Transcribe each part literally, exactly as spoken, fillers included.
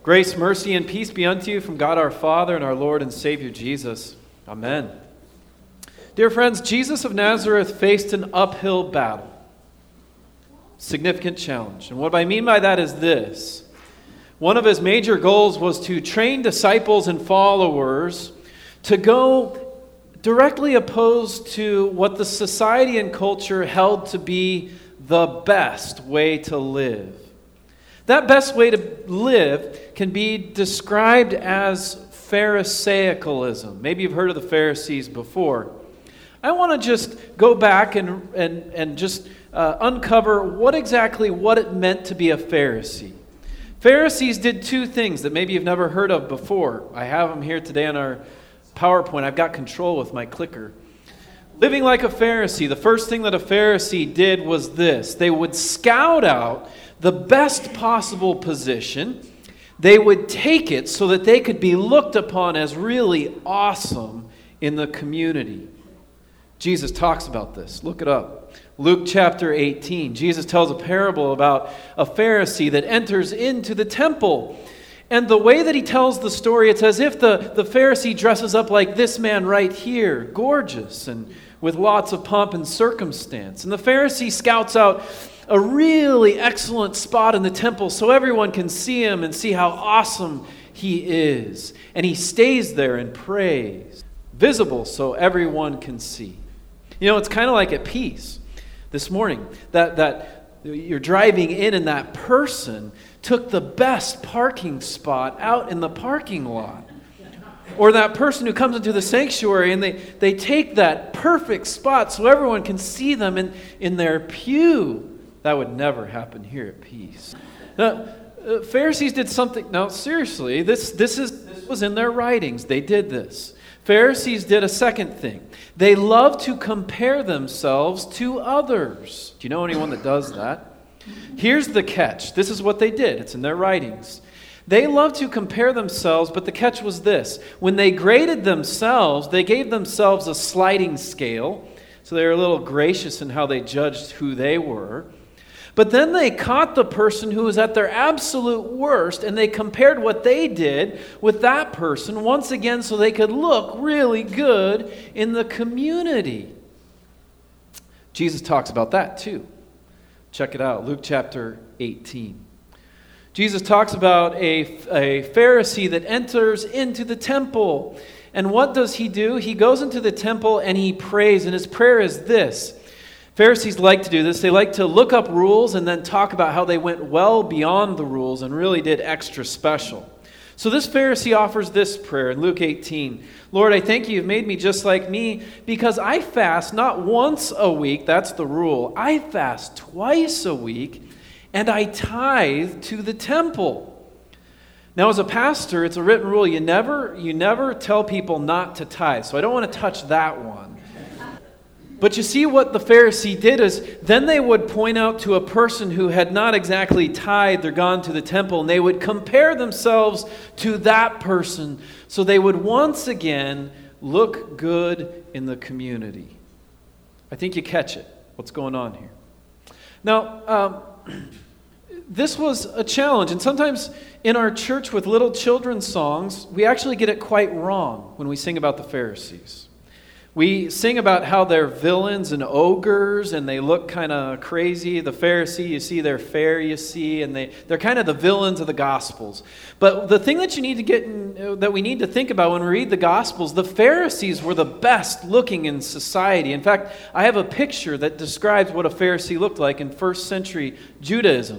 Grace, mercy, and peace be unto you from God our Father and our Lord and Savior Jesus. Amen. Dear friends, Jesus of Nazareth faced an uphill battle. Significant challenge. And what I mean by that is this. One of his major goals was to train disciples and followers to go directly opposed to what the society and culture held to be the best way to live. That best way to live can be described as Pharisaicalism. Maybe you've heard of the Pharisees before. I want to just go back and, and, and just uh, uncover what exactly what it meant to be a Pharisee. Pharisees did two things that maybe you've never heard of before. I have them here today on our PowerPoint. I've got control with my clicker. Living like a Pharisee, the first thing that a Pharisee did was this. They would scout out the best possible position. They would take it so that they could be looked upon as really awesome in the community. Jesus talks about this. Look it up. Luke chapter eighteen. Jesus tells a parable about a Pharisee that enters into the temple. And the way that he tells the story, it's as if the, the Pharisee dresses up like this man right here, gorgeous and with lots of pomp and circumstance. And the Pharisee scouts out a really excellent spot in the temple so everyone can see him and see how awesome he is. And he stays there and prays, visible so everyone can see. You know, it's kind of like at Peace this morning, that, that you're driving in and that person took the best parking spot out in the parking lot. Or that person who comes into the sanctuary and they, they take that perfect spot so everyone can see them in, in their pew. That would never happen here at Peace. Now, uh, Pharisees did something. Now, seriously, this, this, is, this was in their writings. They did this. Pharisees did a second thing. They love to compare themselves to others. Do you know anyone that does that? Here's the catch. This is what they did. It's in their writings. They love to compare themselves, but the catch was this. When they graded themselves, they gave themselves a sliding scale. So they were a little gracious in how they judged who they were. But then they caught the person who was at their absolute worst, and they compared what they did with that person once again so they could look really good in the community. Jesus talks about that too. Check it out, Luke chapter eighteen. Jesus talks about a, a Pharisee that enters into the temple. And what does he do? He goes into the temple and he prays, and his prayer is this. Pharisees like to do this. They like to look up rules and then talk about how they went well beyond the rules and really did extra special. So this Pharisee offers this prayer in Luke eighteen. Lord, I thank you, you've made me just like me because I fast not once a week, that's the rule. I fast twice a week and I tithe to the temple. Now as a pastor, it's a written rule. You never, you never tell people not to tithe. So I don't want to touch that one. But you see what the Pharisee did is then they would point out to a person who had not exactly tithed or gone to the temple, and they would compare themselves to that person so they would once again look good in the community. I think you catch it, what's going on here. Now, um, this was a challenge, and sometimes in our church with little children's songs, we actually get it quite wrong when we sing about the Pharisees. We sing about how they're villains and ogres and they look kind of crazy. The Pharisee, you see, they're fair, you see, and they, they're kind of the villains of the Gospels. But the thing that you need to get in, that we need to think about when we read the Gospels, the Pharisees were the best looking in society. In fact, I have a picture that describes what a Pharisee looked like in first century Judaism.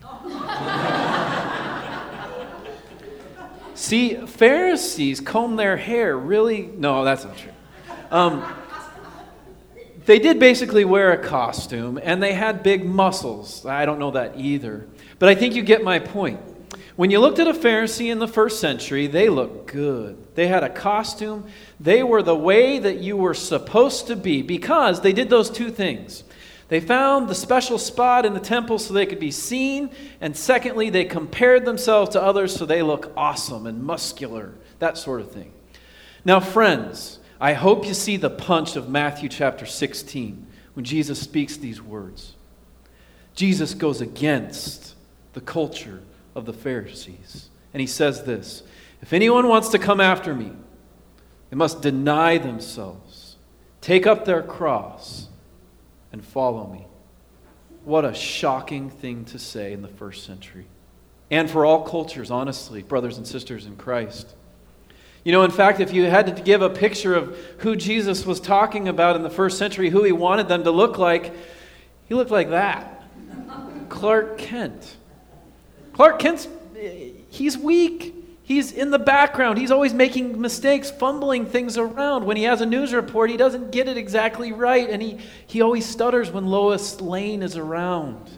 See, Pharisees comb their hair really... No, that's not true. Um, they did basically wear a costume, and they had big muscles. I don't know that either. But I think you get my point. When you looked at a Pharisee in the first century, they looked good. They had a costume. They were the way that you were supposed to be because they did those two things. They found the special spot in the temple so they could be seen, and secondly, they compared themselves to others so they look awesome and muscular, that sort of thing. Now, friends, I hope you see the punch of Matthew chapter sixteen when Jesus speaks these words. Jesus goes against the culture of the Pharisees. And he says this, if anyone wants to come after me, they must deny themselves, take up their cross, and follow me. What a shocking thing to say in the first century. And for all cultures, honestly, brothers and sisters in Christ. You know, in fact, if you had to give a picture of who Jesus was talking about in the first century, who he wanted them to look like, he looked like that. Clark Kent. Clark Kent's, he's weak. He's in the background. He's always making mistakes, fumbling things around. When he has a news report, he doesn't get it exactly right, and he, he always stutters when Lois Lane is around.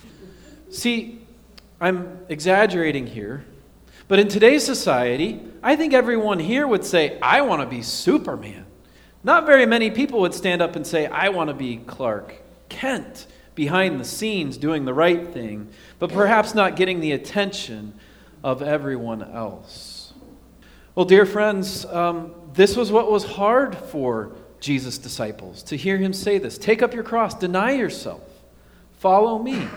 See, I'm exaggerating here, but in today's society, I think everyone here would say, I want to be Superman. Not very many people would stand up and say, I want to be Clark Kent, behind the scenes doing the right thing, but perhaps not getting the attention of everyone else. Well, dear friends, um, this was what was hard for Jesus' disciples, to hear him say this. Take up your cross, deny yourself, follow me.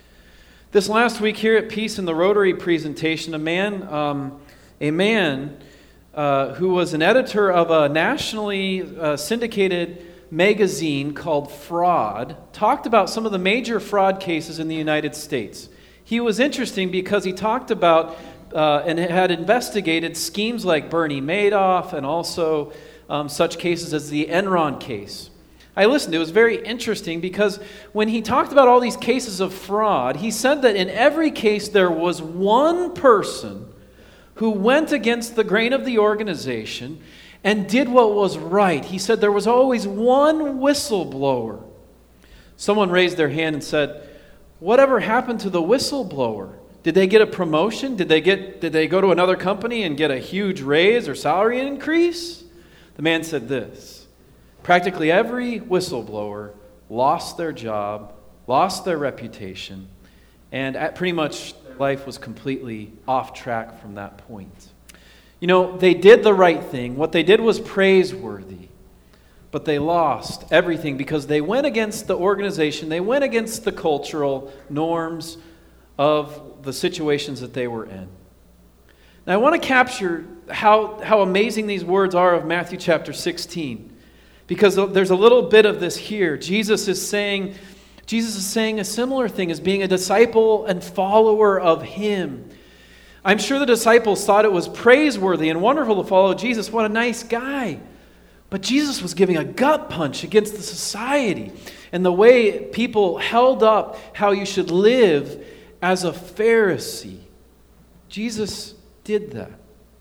This last week here at Peace in the Rotary presentation, a man, um, a man uh, who was an editor of a nationally uh, syndicated magazine called Fraud, talked about some of the major fraud cases in the United States. He was interesting because he talked about uh, and had investigated schemes like Bernie Madoff and also um, such cases as the Enron case. I listened. It was very interesting because when he talked about all these cases of fraud, he said that in every case there was one person who went against the grain of the organization and did what was right. He said there was always one whistleblower. Someone raised their hand and said, whatever happened to the whistleblower? Did they get a promotion? Did they get? Did they go to another company and get a huge raise or salary increase? The man said this. Practically every whistleblower lost their job, lost their reputation, and at pretty much life was completely off track from that point. You know, they did the right thing. What they did was praiseworthy, but they lost everything because they went against the organization. They went against the cultural norms of the situations that they were in. Now, I want to capture how, how amazing these words are of Matthew chapter sixteen. Because there's a little bit of this here. Jesus is saying, Jesus is saying a similar thing as being a disciple and follower of him. I'm sure the disciples thought it was praiseworthy and wonderful to follow Jesus. What a nice guy. But Jesus was giving a gut punch against the society and the way people held up how you should live as a Pharisee. Jesus did that.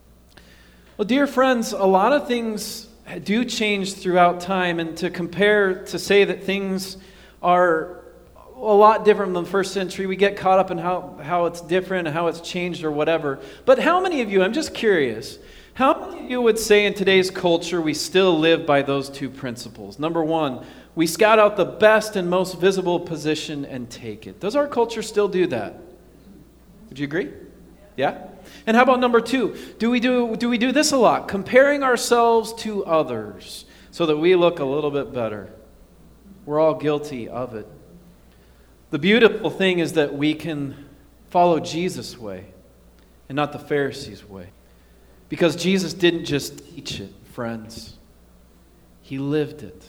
Well, dear friends, a lot of things do change throughout time, and to compare, to say that things are a lot different than the first century, we get caught up in how, how it's different and how it's changed or whatever. But how many of you, I'm just curious, how many of you would say in today's culture we still live by those two principles? Number one, we scout out the best and most visible position and take it. Does our culture still do that? Would you agree? Yeah? And how about number two? Do we do, do we do this a lot? Comparing ourselves to others so that we look a little bit better. We're all guilty of it. The beautiful thing is that we can follow Jesus' way and not the Pharisees' way. Because Jesus didn't just teach it, friends. He lived it.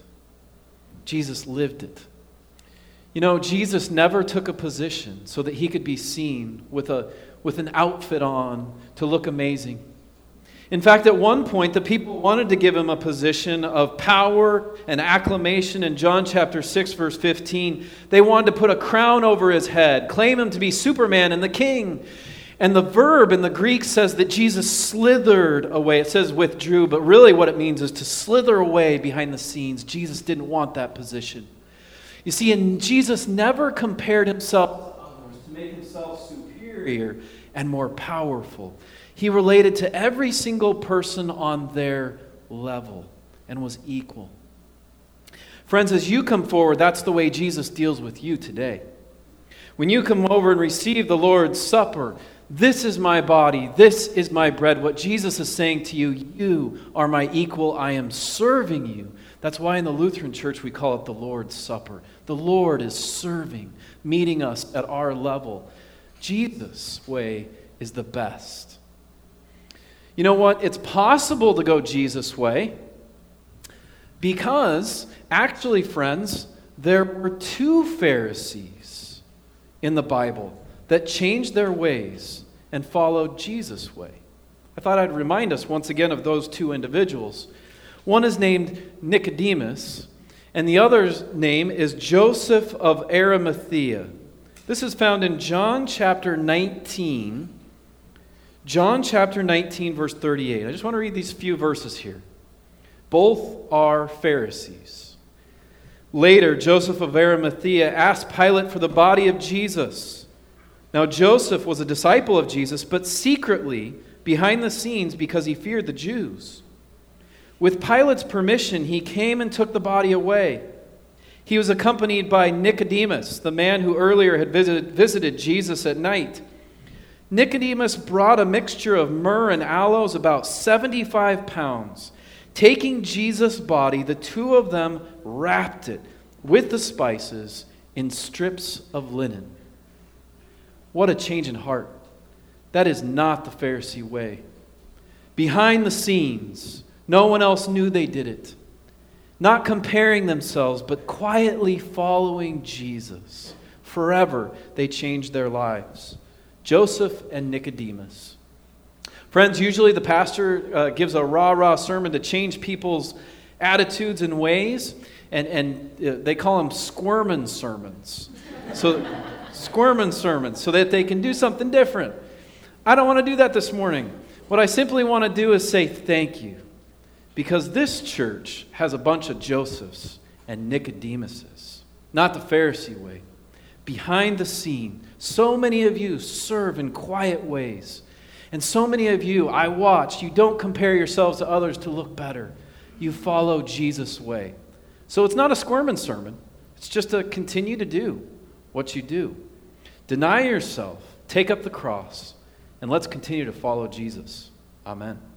Jesus lived it. You know, Jesus never took a position so that he could be seen with a with an outfit on to look amazing. In fact, at one point, the people wanted to give him a position of power and acclamation. In John chapter six, verse fifteen, they wanted to put a crown over his head, claim him to be Superman and the king. And the verb in the Greek says that Jesus slithered away. It says withdrew, but really what it means is to slither away behind the scenes. Jesus didn't want that position. You see, and Jesus never compared himself to others to make himself superior and more powerful. He related to every single person on their level and was equal. Friends, as you come forward, that's the way Jesus deals with you today. When you come over and receive the Lord's Supper, this is my body, this is my bread. What Jesus is saying to you, you are my equal, I am serving you. That's why in the Lutheran Church we call it the Lord's Supper. The Lord is serving, meeting us at our level. Jesus' way is the best. You know what? It's possible to go Jesus' way because, actually, friends, there were two Pharisees in the Bible that changed their ways and followed Jesus' way. I thought I'd remind us once again of those two individuals. One is named Nicodemus, and the other's name is Joseph of Arimathea. This is found in John chapter nineteen. John chapter nineteen, verse thirty-eight. I just want to read these few verses here. Both are Pharisees. Later, Joseph of Arimathea asked Pilate for the body of Jesus. Now, Joseph was a disciple of Jesus, but secretly, behind the scenes, because he feared the Jews. With Pilate's permission, he came and took the body away. He was accompanied by Nicodemus, the man who earlier had visited, visited Jesus at night. Nicodemus brought a mixture of myrrh and aloes, about seventy-five pounds. Taking Jesus' body, the two of them wrapped it with the spices in strips of linen. What a change in heart. That is not the Pharisee way. Behind the scenes, no one else knew they did it. Not comparing themselves, but quietly following Jesus. Forever, they changed their lives. Joseph and Nicodemus. Friends, usually the pastor uh, gives a rah-rah sermon to change people's attitudes and ways, and, and uh, they call them squirmin' sermons. So, squirmin' sermons, so that they can do something different. I don't want to do that this morning. What I simply want to do is say thank you, because this church has a bunch of Josephs and Nicodemuses, not the Pharisee way. Behind the scene, so many of you serve in quiet ways. And so many of you, I watch, you don't compare yourselves to others to look better. You follow Jesus' way. So it's not a squirming sermon. It's just to continue to do what you do. Deny yourself, take up the cross, and let's continue to follow Jesus. Amen.